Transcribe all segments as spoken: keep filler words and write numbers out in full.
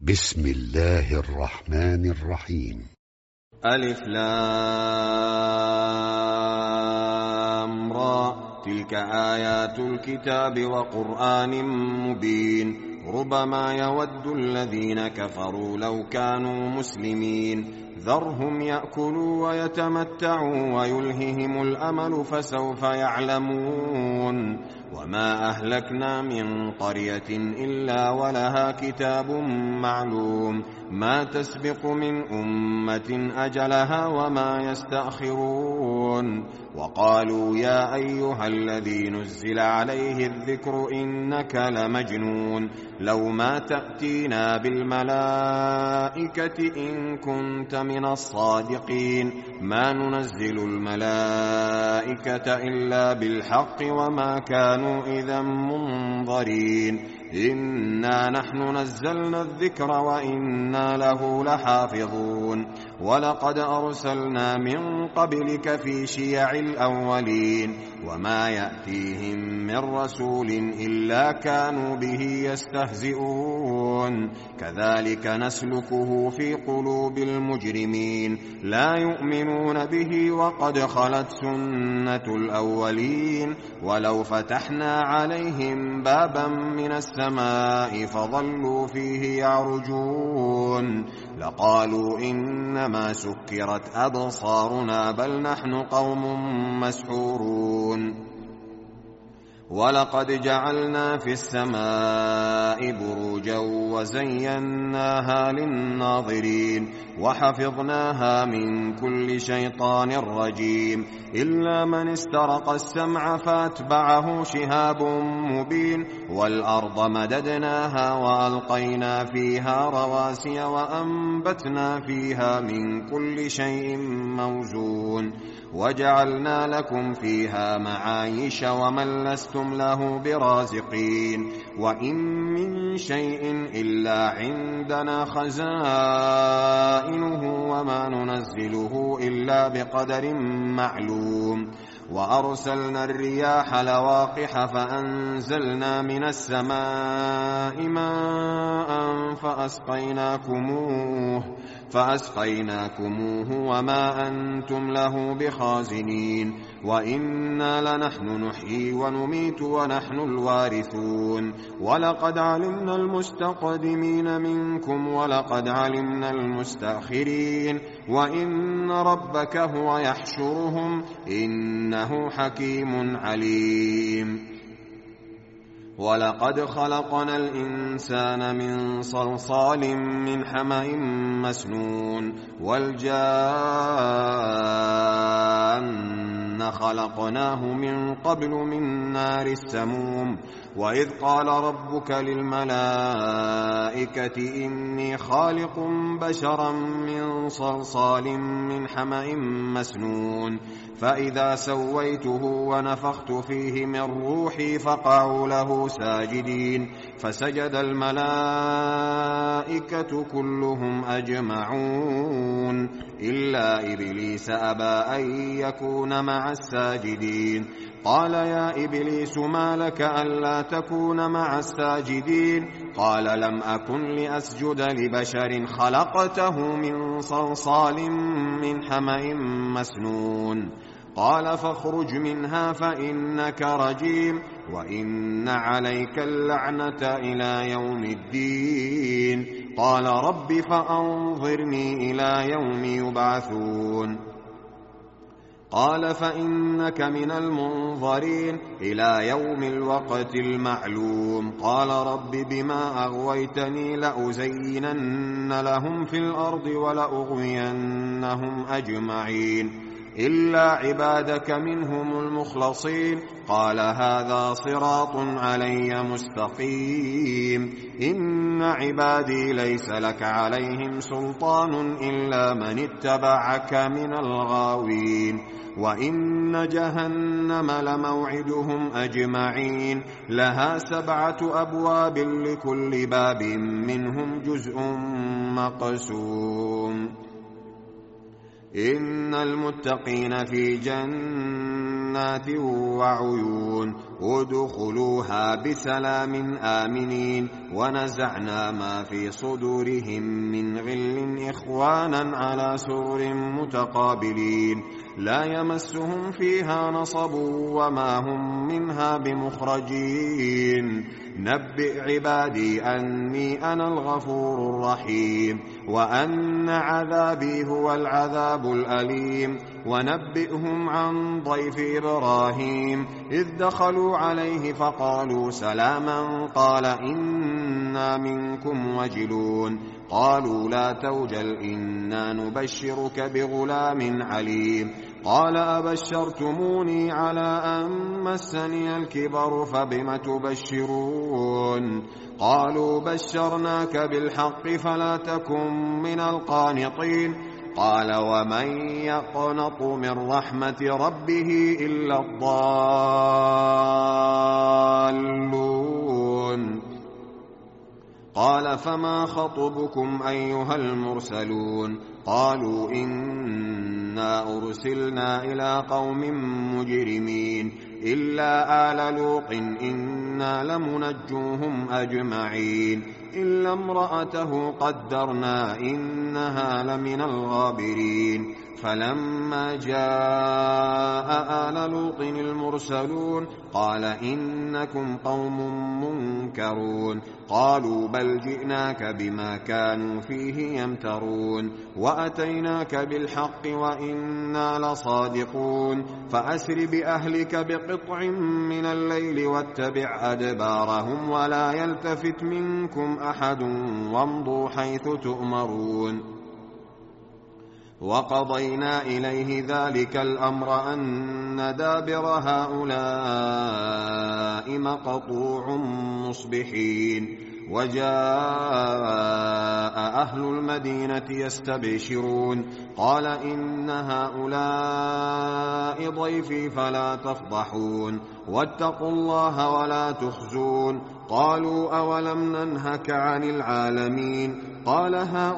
بسم الله الرحمن الرحيم. ألف لام را، تلك آيات الكتاب وقرآن مبين. ربما يود الذين كفروا لو كانوا مسلمين. ذرهم يأكلوا ويتمتعوا ويلههم الأمل فسوف يعلمون. وما أهلكنا من قرية إلا ولها كتاب معلوم، ما تسبق من أمة أجلها وما يستأخرون. وقالوا يا أيها الذي نزل عليه الذكر إنك لمجنون، لو ما تأتينا بالملائكة إن كنت من الصادقين. ما ننزل الملائكة إلا بالحق وما كانوا إذا منظرين. إنا نحن نزلنا الذكر وإنا له لحافظون. ولقد أرسلنا من قبلك في شيع الأولين، وما يأتيهم من رسول إلا كانوا به يستهزئون. كذلك نسلكه في قلوب المجرمين، لا يؤمنون به وقد خلت سنة الأولين. ولو فتحنا عليهم بابا من السماء فظلوا فيه يعرجون لقالوا إنما سكرت أبصارنا بل نحن قوم مسحورون. ولقد جعلنا في السماء بروجا وزيناها للناظرين وحفظناها من كل شيطان رجيم، إلا من استرق السمع فاتبعه شهاب مبين. والأرض مددناها وألقينا فيها رواسي وأنبتنا فيها من كل شيء موزون. وجعلنا لكم فيها معايش ومن لستم له برازقين. وإن من شيء إلا عندنا خزائنه وما ننزله إلا بقدر معلوم. وأرسلنا الرياح لواقح فأنزلنا من السماء ماء فأسقيناكموه فأسقيناكموه وما أنتم له بخازنين. وإنا لنحن نحيي ونميت ونحن الوارثون. ولقد علمنا المستقدمين منكم ولقد علمنا المستأخرين. وإن ربك هو يحشرهم إنه حكيم عليم. ولقد خلقنا الإنسان من صلصال من حمأ مسنون. والجان خلقناه من قبل من نار السموم. وإذ قال ربك للملائكة إني خالق بشرا من صلصال من حمأ مسنون، فإذا سويته ونفخت فيه من روحي فقعوا له ساجدين. فسجد الملائكة كلهم أجمعون إلا إبليس أبى أن يكون مع الساجدين. قال يا إبليس ما لك ألا تكون مع الساجدين؟ قال لم أكن لأسجد لبشر خلقته من صلصال من حمأ مسنون. قال فاخرج منها فإنك رجيم وإن عليك اللعنة إلى يوم الدين. قال رب فأنظرني إلى يوم يبعثون. قال فإنك من المنظرين إلى يوم الوقت المعلوم. قال رب بما أغويتني لأزينن لهم في الأرض ولأغوينهم أجمعين إلا عبادك منهم المخلصين. قال هذا صراط علي مستقيم. إن عبادي ليس لك عليهم سلطان إلا من اتبعك من الغاوين. وإن جهنم لموعدهم أجمعين لها سبعة أبواب لكل باب منهم جزء مقسوم. إن المتقين في جنات جنات وعيون ادخلوها بسلام آمنين ونزعنا ما في صدورهم من غل إخوانا على سرر متقابلين لا يمسهم فيها نصب وما هم منها بمخرجين نبئ عبادي أني أنا الغفور الرحيم وأن عذابي هو العذاب الأليم ونبئهم عن ضيف إبراهيم إذ دخلوا عليه فقالوا سلاما قال إنا منكم وجلون قالوا لا توجل إنا نبشرك بغلام عليم قال أبشرتموني على أن مسني الكبر فبم تبشرون قالوا بشرناك بالحق فلا تكن من القانطين قال ومن يقنط من رحمة ربه إلا الضالون قال فما خطبكم أيها المرسلون قالوا إنا أرسلنا إلى قوم مجرمين إلا آل لوط إنا لمنجوهم أجمعين إلا امرأته قدرنا إنها لمن الغابرين فلما جاء آل لوط المرسلون قال إنكم قوم منكرون قالوا بل جئناك بما كانوا فيه يمترون وأتيناك بالحق وإنا لصادقون فأسر بأهلك بقطع من الليل واتبع أدبارهم ولا يلتفت منكم أحد وامضوا حيث تؤمرون وقضينا إليه ذلك الأمر أن دابر هؤلاء مقطوع مصبحين وجاء أهل المدينة يستبشرون قال إن هؤلاء ضيفي فلا تفضحون واتقوا الله ولا تخزون قالوا أولم ننهك عن العالمين قال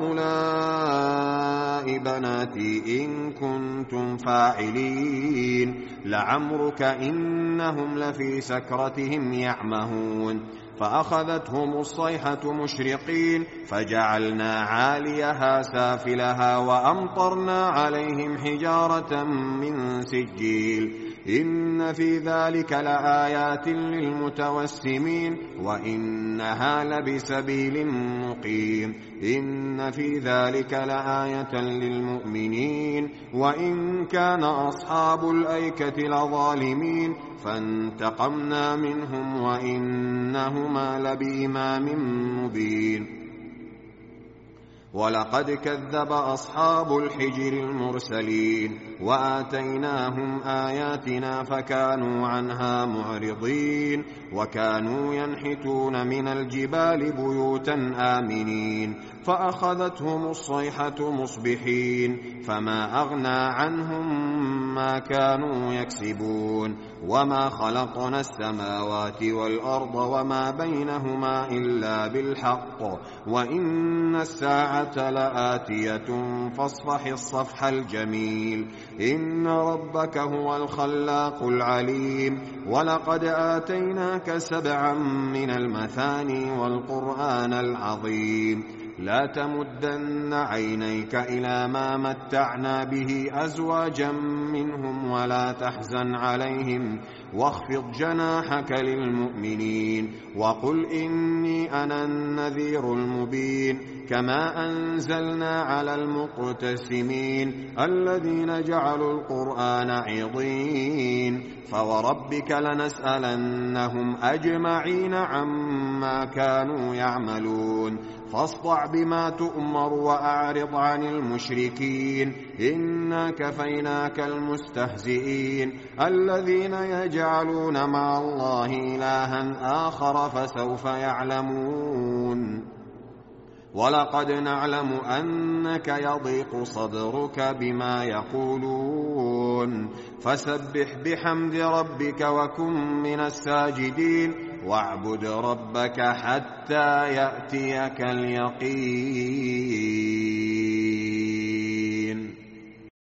هؤلاء بناتي إن كنتم فاعلين لعمرك إنهم لفي سكرتهم يعمهون فأخذتهم الصيحة مشرقين فجعلنا عاليها سافلها وأمطرنا عليهم حجارة من سجيل إن في ذلك لآيات للمتوسمين وإنها لبسبيل مقيم إن في ذلك لآية للمؤمنين وإن كان أصحاب الأيكة لظالمين فانتقمنا منهم وإنهما لبإمام مبين ولقد كذب أصحاب الحجر المرسلين وآتيناهم آياتنا فكانوا عنها معرضين وكانوا ينحتون من الجبال بيوتا آمنين فأخذتهم الصيحة مصبحين فما أغنى عنهم ما كانوا يكسبون وما خلقنا السماوات والأرض وما بينهما إلا بالحق وإن الساعة لآتية فاصفح الصفح الجميل إن ربك هو الخلاق العليم ولقد آتيناك سبعا من المثاني والقرآن العظيم لا تمدن عينيك إلى ما متعنا به أزواجا منهم ولا تحزن عليهم واخفض جناحك للمؤمنين وقل إني أنا النذير المبين كما أنزلنا على المقتسمين الذين جعلوا القرآن عضين فوربك لنسألنهم أجمعين عما كانوا يعملون فاصدع بما تؤمر وأعرض عن المشركين إنا كفيناك المستهزئين الذين يجعلون مع الله إلها آخر فسوف يعلمون ولقد نعلم أنك يضيق صدرك بما يقولون فسبح بحمد ربك وكن من الساجدين واعبد ربك حتى يأتيك اليقين.